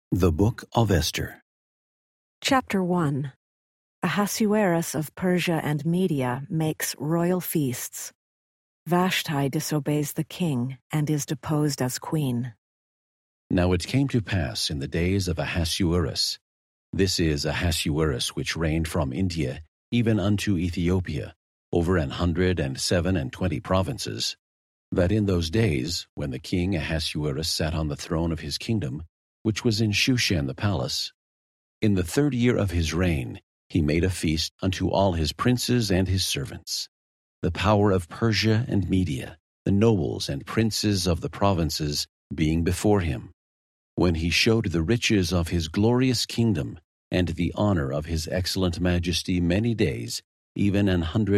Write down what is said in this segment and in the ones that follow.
The Book of Esther. Chapter 1. Ahasuerus of Persia and Media makes royal feasts. Vashti disobeys the king and is deposed as queen. Now it came to pass in the days of Ahasuerus, this is Ahasuerus which reigned from India even unto Ethiopia, over 127 provinces, that in those days, when the king Ahasuerus sat on the throne of his kingdom, which was in Shushan the palace, in the 3rd year of his reign, he made a feast unto all his princes and his servants, the power of Persia and Media, the nobles and princes of the provinces being before him, when he showed the riches of his glorious kingdom and the honor of his excellent majesty many days, even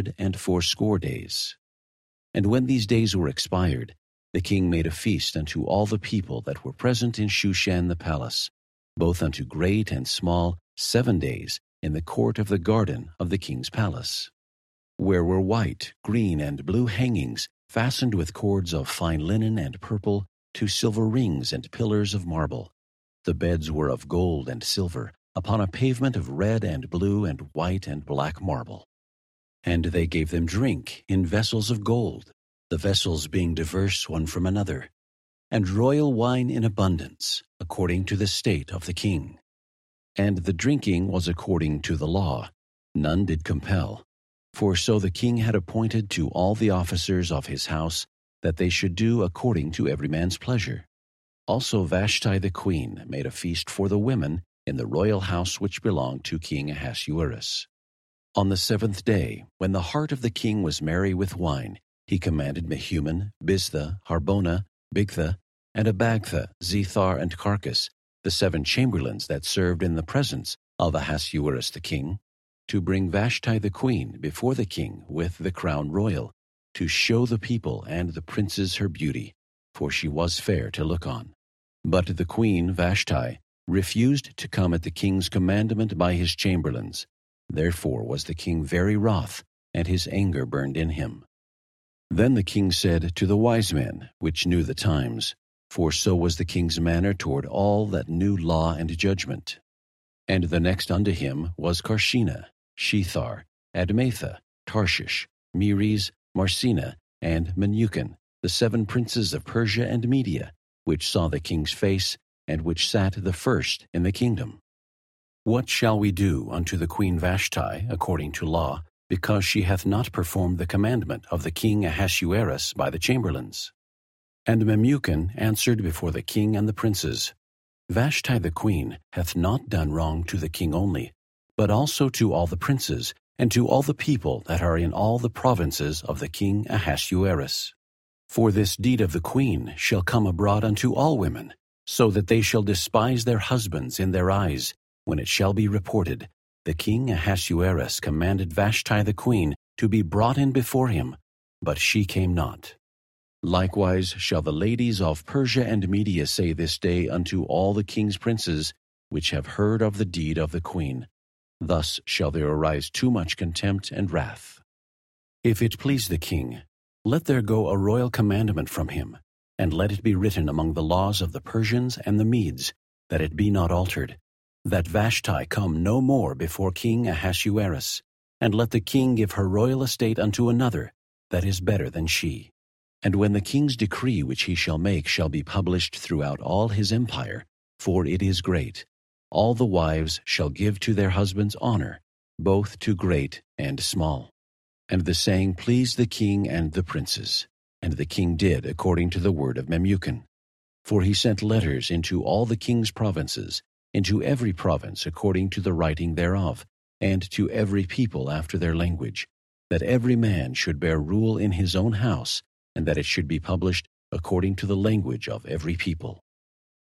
180 days. And when these days were expired, the king made a feast unto all the people that were present in Shushan the palace, both unto great and small, 7 days, in the court of the garden of the king's palace, where were white, green, and blue hangings, fastened with cords of fine linen and purple, to silver rings and pillars of marble. The beds were of gold and silver, upon a pavement of red and blue and white and black marble. And they gave them drink in vessels of gold, the vessels being diverse one from another, and royal wine in abundance, according to the state of the king. And the drinking was according to the law, none did compel. For so the king had appointed to all the officers of his house, that they should do according to every man's pleasure. Also Vashti the queen made a feast for the women in the royal house which belonged to King Ahasuerus. On the 7th day, when the heart of the king was merry with wine, he commanded Mehuman, Biztha, Harbona, Bigtha, and Abagtha, Zethar, and Carcas, the 7 chamberlains that served in the presence of Ahasuerus the king, to bring Vashti the queen before the king with the crown royal, to show the people and the princes her beauty, for she was fair to look on. But the queen Vashti refused to come at the king's commandment by his chamberlains. Therefore was the king very wroth, and his anger burned in him. Then the king said to the wise men, which knew the times, for so was the king's manner toward all that knew law and judgment. And the next unto him was Carshena, Shethar, Admatha, Tarshish, Meres, Marsena, and Menucan, the 7 princes of Persia and Media, which saw the king's face, and which sat the first in the kingdom. What shall we do unto the queen Vashti according to law, because she hath not performed the commandment of the king Ahasuerus by the chamberlains? And Memucan answered before the king and the princes, Vashti the queen hath not done wrong to the king only, but also to all the princes, and to all the people that are in all the provinces of the king Ahasuerus. For this deed of the queen shall come abroad unto all women, so that they shall despise their husbands in their eyes, when it shall be reported, the king Ahasuerus commanded Vashti the queen to be brought in before him, but she came not. Likewise shall the ladies of Persia and Media say this day unto all the king's princes, which have heard of the deed of the queen. Thus shall there arise too much contempt and wrath. If it please the king, let there go a royal commandment from him, and let it be written among the laws of the Persians and the Medes, that it be not altered, that Vashti come no more before King Ahasuerus, and let the king give her royal estate unto another, that is better than she. And when the king's decree which he shall make shall be published throughout all his empire, for it is great, all the wives shall give to their husbands honor, both to great and small. And the saying pleased the king and the princes, and the king did according to the word of Memucan. For he sent letters into all the king's provinces, into every province according to the writing thereof, and to every people after their language, that every man should bear rule in his own house, and that it should be published according to the language of every people.